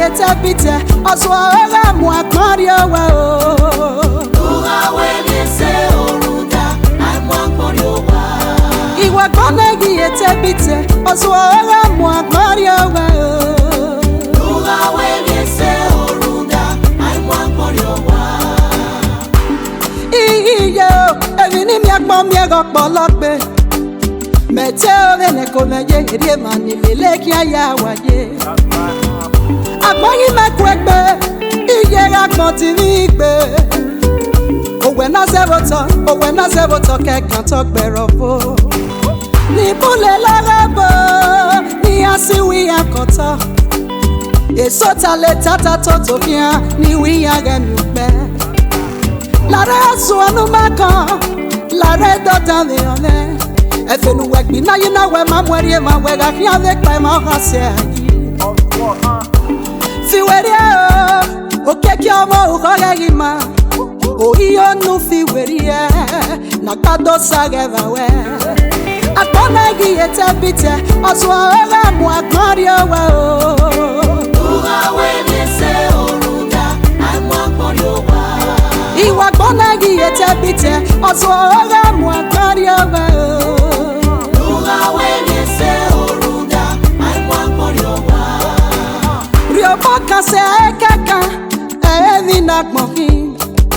yete bite Oswara mwa kmario wa Nuga wele se oruda Aimwa kmario wa Iwa konegi yete bite Oswara mwa kmario wa Nuga wele se oruda Aimwa kmario wa Iyo Evini miakbo miego polokbe Mete ovene komeje Rie mani leleki ayawaye Akwanyi mekwekbe Iye akmonti vigbe Owe na zeboto kekan tokberofo Ni bule larabo Ni asiwi akoto Eso tale tata toto fia Ni wiya gemukbe Lare asu anumaka Lare dota veone Efenu wekbi na yina we mamwerie mawega Kia vekpa ma hase ayi Fiweria okeki omo ukogegima Ohiyo nu fiweria Nakado sagevawe Akponegi yete bite Oswara mwa kmario wa Nuga wele se oruda Aimwa kmario wa Iwa akponegi yete bite Oswara mwa kmario wa Nuga wele se oruda Aimwa kmario wa Riobo kase ekeka Evi nakmohi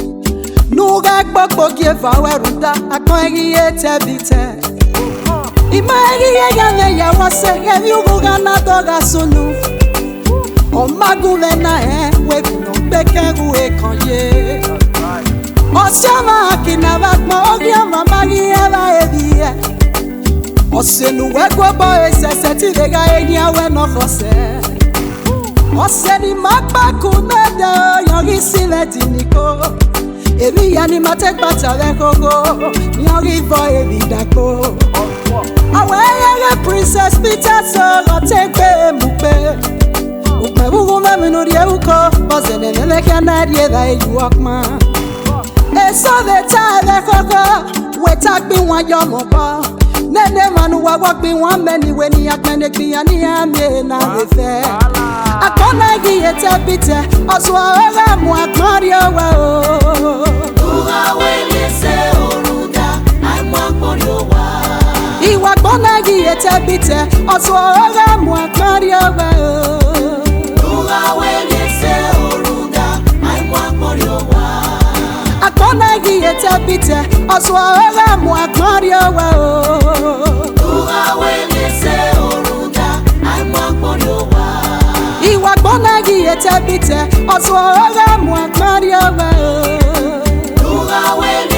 Nuga gbogbo kiefa weruda Akponegi yete bite Ima egi yane ya wase Evi uguga na doga sunu Omagule na webino bekeru ekonye Osiama akina bakmo Ogiama magi eva evie Osenu wegwobo esese Tivega enya we no kose Oseni makbaku mede Yongi sile tiniko Evi yani matek bata vekogo Yongi vo evi dako Aweye princess Peter Solo tekbe mukbe Ukme bugu meminu rie uko Bozene memeke na rie da eju okma Eso veta vekoko Wetak bi wan yomopo Nene manu wawak bi wan meni Weni akmene kiyani amye na refe Akona gi yete bite Oswara mwa kmario wa Nuga wele se oruda Aimwa kmario wa Iwa akona gi yete bite Oswara mwa kmario wa Nuga wele se oruda Aimwa kmario wa Akponegi yete bite Oswara mwa kmario wa Nuga wele se oruda Aimwa kmario wa Iwa akponegi yete bite Oswara mwa kmario wa Nuga wele